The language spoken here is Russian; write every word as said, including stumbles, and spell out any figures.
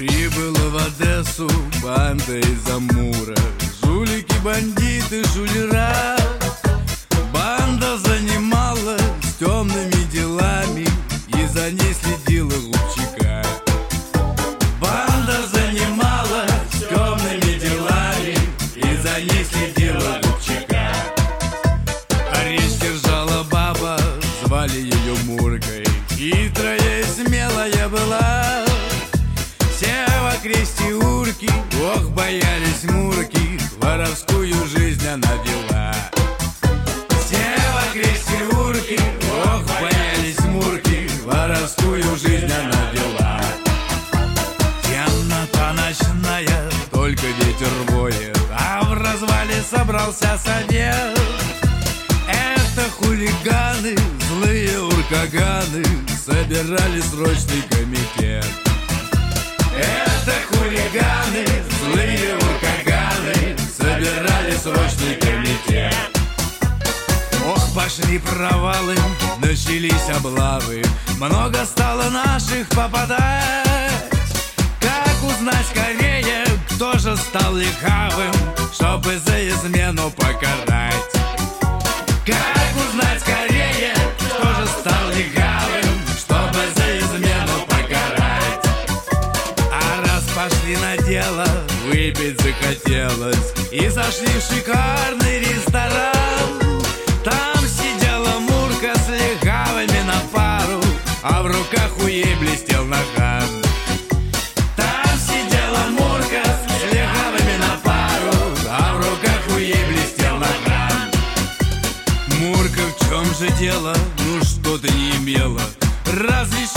Прибыла в Одессу банда из Амура. Жулики, бандиты, шулера. Банда занималась темными делами, и за ней следила Губчика. Банда занималась темными делами, и за ней следила Губчика. Арест держала баба, звали ее Муркой. Хитрая и смелая была. Все в окресте урки, ох, боялись Мурки, воровскую жизнь она вела. Все в окресте урки, ох, боялись Мурки, воровскую жизнь она вела. Темнота ночная, только ветер воет, а в развале собрался совет. Это хулиганы, злые уркаганы, собирали срочный комитет. Это хулиганы, злые уркаганы, собирали срочный комитет. Ох, пошли провалы, начались облавы, много стало наших попадать. Как узнать скорее, кто же стал легавым, чтобы за измену покарать? Как узнать скорее, кто же стал легавым, чтобы за измену покарать? А раз пошли на дело, выпить захотелось, и зашли в шикарный ресторан. Там сидела Мурка с легавыми на пару, а в руках у ей блестел наган. Там сидела Мурка с легавыми на пару, а в руках у ей блестел наган. Мурка, в чем же дело? Ну что ты не имела? Разве